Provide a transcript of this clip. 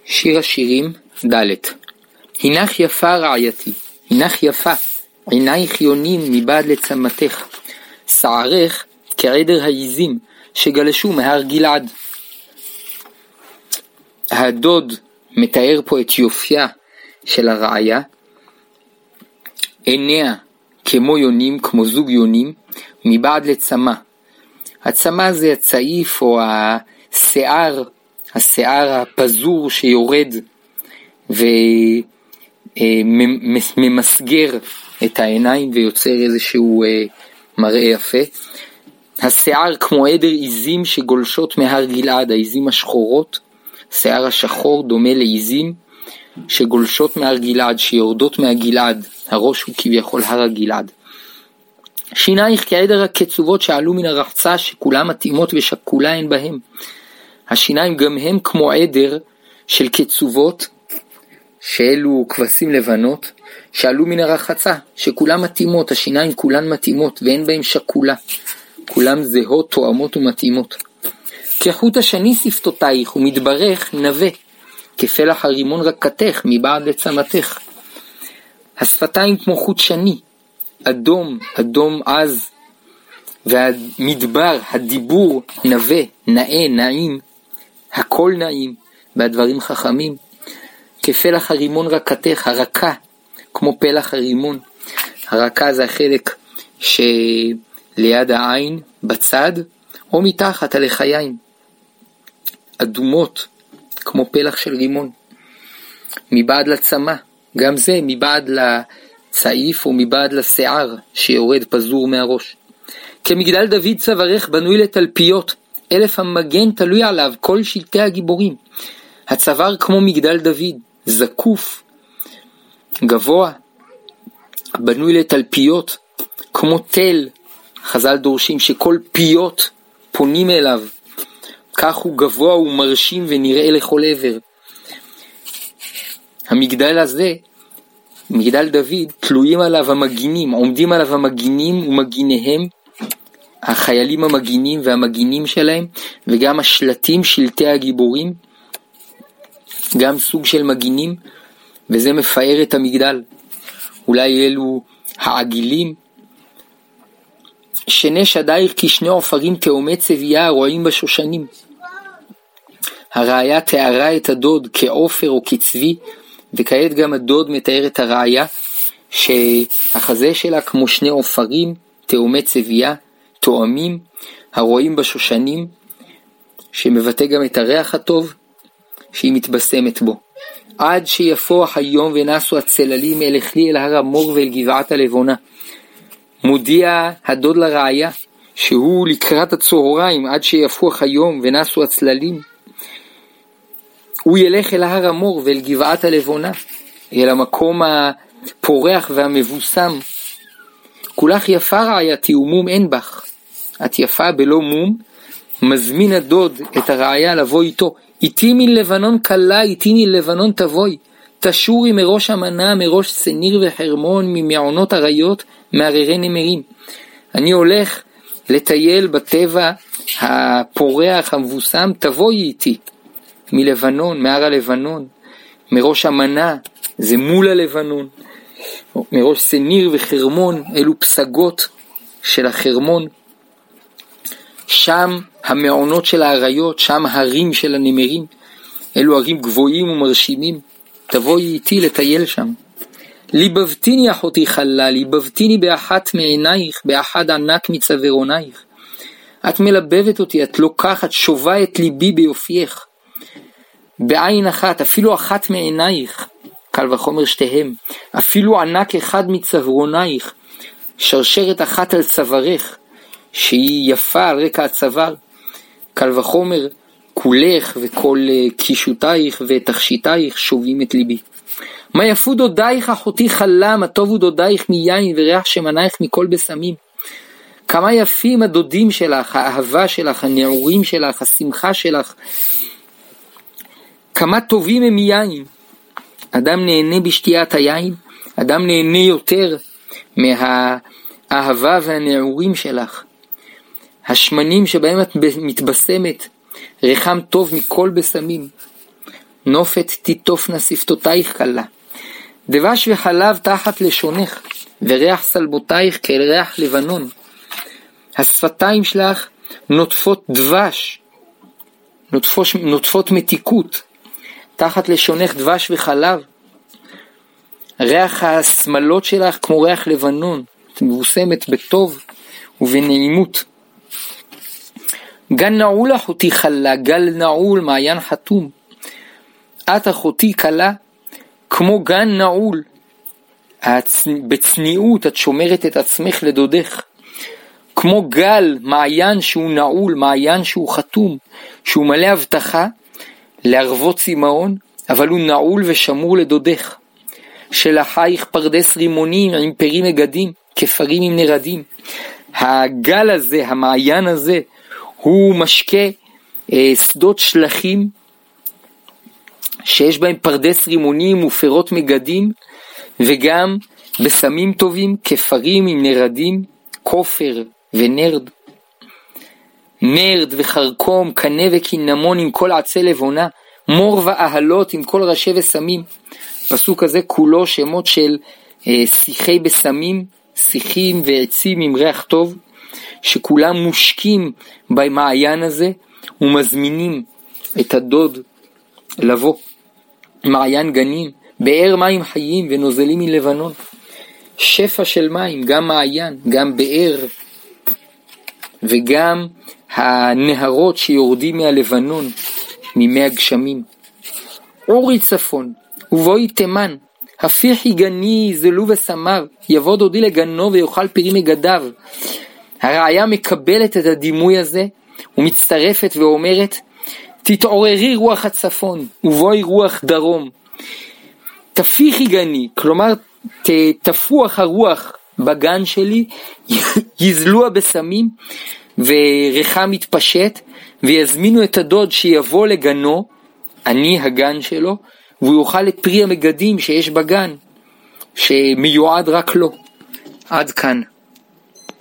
שיר השירים ד' הנך יפה רעייתי, הנך יפה, עינייך יונים מבעד לצמתך, שערך כעדר העיזים שגלשו מהר גלעד. הדוד מתאר פה את יופייה של הרעיה, עיניה כמו יונים, כמו זוג יונים, מבעד לצמא. הצמא זה הצעיף או השיער הפזור שיורד וממסגר את העיניים ויוצר איזשהו מראה יפה. השיער כמו עדר עיזים שגולשות מהר גלעד, העיזים השחורות, שיער השחור דומה לעיזים שגולשות מהר גלעד, שיורדות מהגלעד, הראש הוא כביכול הר הגלעד. שינייך כעדר הקצובות שעלו מן הרחצה שכולם מתאימות ושקולה הן בהם. השיניים גם הם כמו עדר של קצובות, שאלו כבשים לבנות, שעלו מן הרחצה, שכולם מתאימות, השיניים כולן מתאימות ואין בהם שקולה, כולם זהות, תואמות ומתאימות. כחוט השני שפתותייך ומתברך נווה, כפלח הרימון רקתך מבעד לצמתך. השפתיים כמו חוט שני, אדום, אדום עז, והמדבר, הדיבור נווה, נאה, נעים, הכל נעים, והדברים חכמים. כפלח הרימון רקתך, הרקה, כמו פלח הרימון. הרקה זה החלק שליד העין, בצד, או מתחת הלחיים. אדומות, כמו פלח של רימון. מבעד לצמא, גם זה מבעד לצעיף או מבעד לשיער שיורד פזור מהראש. כמגדל דוד צווארך בנוי לתלפיות, אלף המגן תלוי עליו כל שלטי הגיבורים. הצוואר כמו מגדל דוד, זקוף, גבוה, בנוי לתלפיות, כמו תל, חז"ל דורשים שכל פיות פונים אליו, כך הוא גבוה ומרשים ונראה לכל עבר. המגדל הזה, מגדל דוד, תלויים עליו המגינים, עומדים עליו המגינים ומגיניהם, החיילים המגינים והמגינים שלהם, וגם השלטים, שלטי הגיבורים, גם סוג של מגינים, וזה מפאר את המגדל. אולי אלו העגילים, שני שדייך כשני עופרים תאומי צבייה רואים בשושנים. הרעיה תיארה את הדוד כעופר או כצבי, וכעת גם הדוד מתאר את הרעיה שהחזה שלה כמו שני עופרים תאומי צבייה, תואמים, הרואים בשושנים, שמבטא גם את הריח הטוב שהיא מתבשמת בו. עד שיפוח היום ונסו הצללים אלכלי אל הר המור ואל גבעת הלבונה. מודיע הדוד לרעיה שהוא לקראת הצהריים, עד שיפוח היום ונסו הצללים, הוא ילך אל הר המור ואל גבעת הלבונה, אל המקום הפורח והמבוסם. כולך יפה רעייתי ומום אין בך, את יפה בלא מום. מזמין הדוד את הרעיה לבוא איתו. איתי מלבנון קלה, איתי מלבנון תבואי, תשורי מראש המנה, מראש סניר וחרמון, ממעונות אריות, מערערי נמרים. אני הולך לטייל בטבע הפורח המבוסם, תבואי איתי מלבנון, מהר הלבנון, מראש המנה, זה מול הלבנון, מראש סניר וחרמון, אלו פסגות של החרמון, שם המעונות של האריות, שם הרים של הנמרים, אלו הרים גבוהים ומרשימים, תבואי איתי לטייל שם. ליבבתיני אחותי חלה, ליבבתיני באחת מעינייך, באחד ענק מצווארונייך. את מלבבת אותי, את לוקחת, שובה את ליבי ביופייך. בעין אחת, אפילו אחת מעינייך, קל וחומר שתיהם, אפילו ענק אחד מצווארונייך, שרשרת אחת על צווארך, שהיא יפה על רקע הצוואר, קל וחומר כולך וכל קישותייך ותכשיטייך שובים את ליבי. מה יפו דודייך אחותי חלה, מה טובו דודייך מיין וריח שמנייך מכל בסמים. כמה יפים הדודים שלך, האהבה שלך, הנעורים שלך, השמחה שלך, כמה טובים הם מיין. אדם נהנה בשתיית היין, אדם נהנה יותר מהאהבה והנעורים שלך. השמנים שבהם את מתבשמת, ריחם טוב מכל בסמים. נופת תיטופנה שפתותייך קלה. דבש וחלב תחת לשונך, וריח סלבותייך כאל ריח לבנון. השפתיים שלך נוטפות דבש, נוטפות מתיקות, תחת לשונך דבש וחלב. ריח השמלות שלך כמו ריח לבנון, את מבוסמת בטוב ובנעימות. גן נעול אחותי חלה, גל נעול מעיין חתום. את אחותי קלה כמו גן נעול, בצניעות את שומרת את עצמך לדודך. כמו גל, מעיין שהוא נעול, מעיין שהוא חתום, שהוא מלא הבטחה להרוות צמאון, אבל הוא נעול ושמור לדודך. שלחייך פרדס רימונים עם פרים מגדים, כפרים עם נרדים. הגל הזה, המעיין הזה, הוא משקה שדות שלחים, שיש בהם פרדס רימונים ופירות מגדים, וגם בסמים טובים, כפרים עם נרדים, כופר ונרד. נרד וחרקום, קנה וקינמון עם כל עצי לבונה, מור ואהלות עם כל ראשי וסמים. פסוק הזה כולו שמות של שיחי בסמים, שיחים ועצים עם ריח טוב, שכולם מושקים במעיין הזה ומזמינים את הדוד לבוא. מעיין גנים, באר מים חיים ונוזלים מלבנון. שפע של מים, גם מעיין, גם באר, וגם הנהרות שיורדים מהלבנון, ממי הגשמים. אורי צפון, ובואי תימן, הפיחי גני זלו וסמיו, יבוא דודי לגנו ויאכל פרי מגדיו. הרעיה מקבלת את הדימוי הזה, ומצטרפת ואומרת, תתעוררי רוח הצפון, ובואי רוח דרום. תפיחי גני, כלומר תפוח הרוח בגן שלי, יזלו הבשמים, וריחה מתפשט, ויזמינו את הדוד שיבוא לגנו, אני הגן שלו, והוא יאכל את פרי המגדים שיש בגן, שמיועד רק לו. עד כאן.